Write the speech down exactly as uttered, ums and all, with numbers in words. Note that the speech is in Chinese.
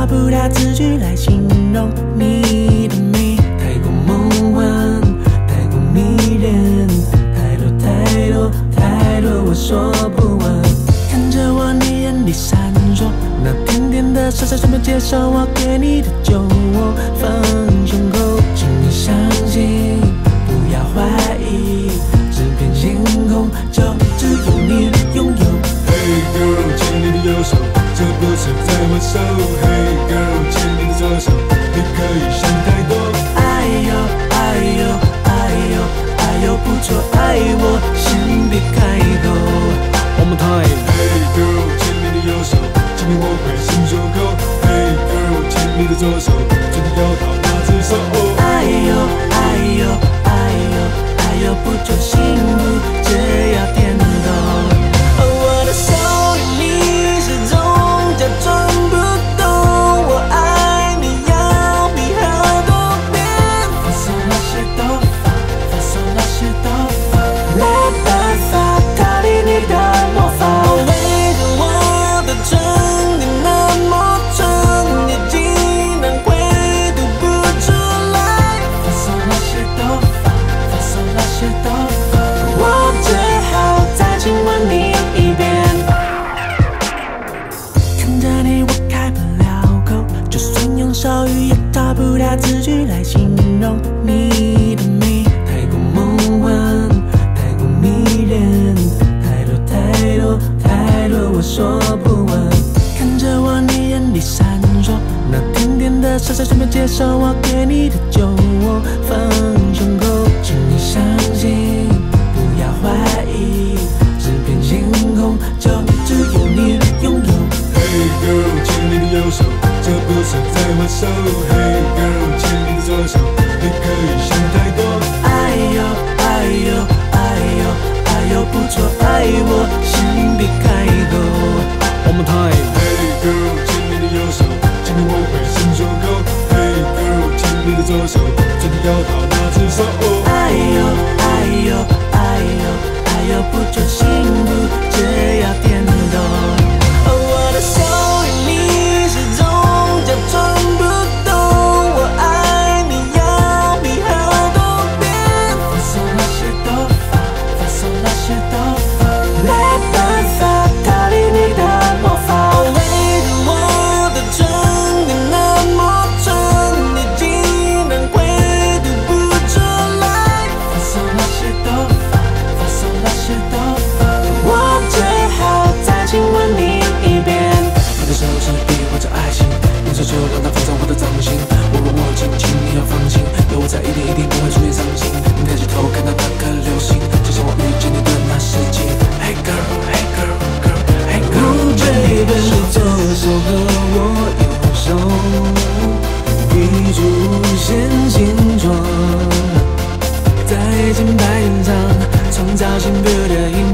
不到字句来形容你的美，太过梦幻，太过迷人，太多太多太多我说不完。看着我，你眼里闪烁，那甜甜的傻傻准备接受我给你的酒窝，放胸口，请你相信，不要怀疑，这片星空就只有你拥有。 Hey girl， 牵你的右手，这不是在玩手。Hey girl， 牵你的左手，你可以想太多。 哎呦哎呦哎呦哎呦不错，爱我先别开口。One more time。Hey girl， 牵你的右手，今天我会心说够。Hey girl， 牵你的左手，真的要到哪只手？ 哎呦哎呦哎呦哎呦不错，幸福只要点头。我的手里你始终假装不懂，我爱你要比好多遍。放松那些头发，放松那些头发，没办法逃离你的魔法。围着我的唇，你那么纯，你竟然会读不出来。放松那些头发，放松那些头发，我只好再亲吻你一遍。看着你，我开不了口，就算用手语也找不到字句来形容你的美，太过梦幻，太过迷人，太多太多太多我说不完。看着我，你眼里闪烁，那甜甜的傻傻准备接受我给你的酒窝，放胸口，请你相信，不要怀疑，这片星空就只有你拥有。 Hey girl， 牵你的右手，这不是在玩手。Hey girl， 牵你的左手，你可以想太多。 哎呦哎呦哎呦哎呦不错，爱我先别开口。One more time。Hey girl， 牵你的右手，今天我会心说够。Hey girl， 牵你的左手，真的要到哪只手？ 哎呦哎呦哎呦哎呦不错，幸福只要点头。我的手里你始终假装不懂，我爱你要比好多遍。放松那些头发，放松那些头发，没办法逃离你的魔法。围着我的唇，你那么纯，你竟然会读不出来。放松那些头发，放松那些头发，我只好再亲吻你一遍。 你的手是意味着爱情，用手就让它放在我的掌心，握握握紧紧，你要放心，有我在，一定一定不会出现伤心。你抬起头看到那颗流星，就像我遇见你的那时间。Hey girl， hey girl， girl， hey girl， 这本是左手和我右手，一出现形状，在金牌天上创造幸福的印